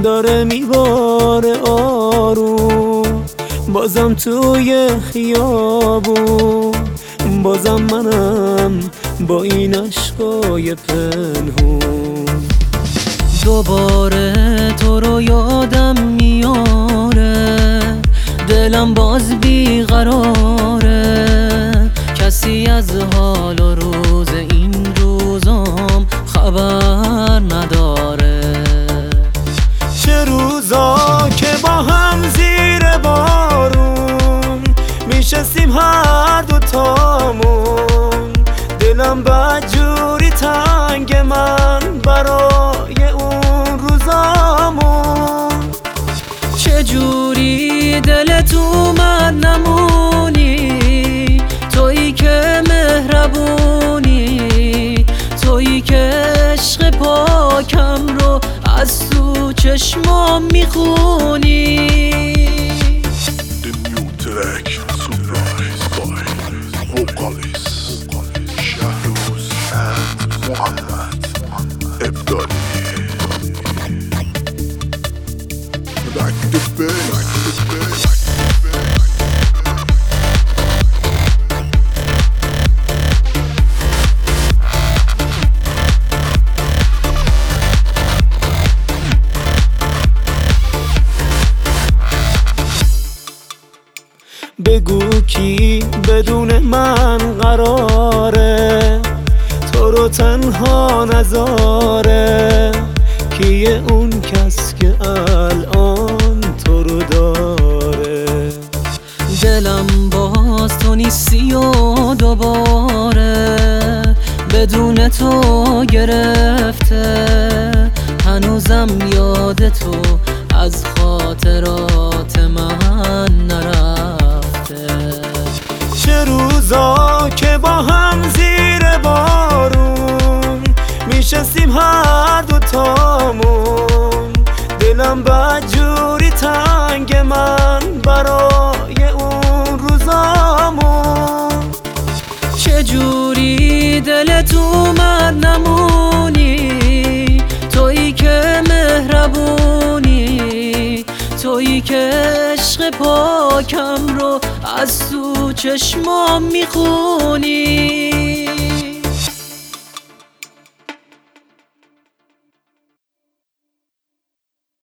داره میباره آروم، بازم توی خیابون، بازم منم با این عشقای پنهون. دوباره تو رو یادم میاره، دلم باز بیقراره، کسی از حال و روز این روزام خبر نداره. چه روزا که با هم زیر بارون میشستیم هر دوتامون، دلم بدجوری تنگ من برای اون روزامون. چجوری دلت اومد نمونی، تویی که مهربونی، تویی که عشق پاکم رو از تو چشمام میخونی. بگو کی بدون من قراره، تو رو تنها نذاره، کیه اون کس که الان تو رو داره. دلم باز تو نیستی و دوباره بدون تو گرفته، هنوزم یاد تو از خاطرات من نرفته. چه روزا که با هم زیر بارون میشستیم هر دوتامون، دلم بدجوری تنگ من برای اون روزامون. چجوری دلت اومد نمونی، تویی که مهربونی، تویی که عشق پاکم رو از تو چشمام میخونی.